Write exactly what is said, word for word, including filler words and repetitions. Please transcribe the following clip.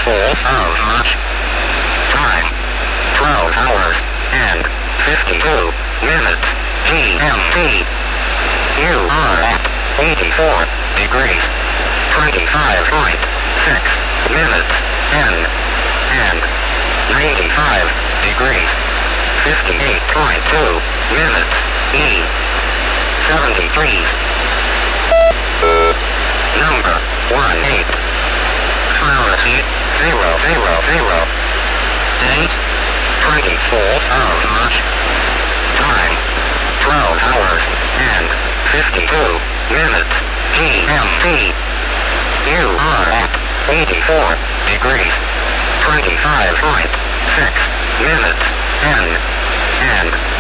twenty-fourth of March. Time, twelve hours and fifty-two minutes G M T. You are at eighty-four degrees, twenty-five point six minutes N, and ninety-five degrees, fifty-eight point two minutes E. seventy-three. Number one eight. Fahrenheit zero zero zero. Date twenty-fourth of March. Time twelve hours and fifty-two minutes G M T. You are at eighty-four degrees, twenty-five point six minutes N, and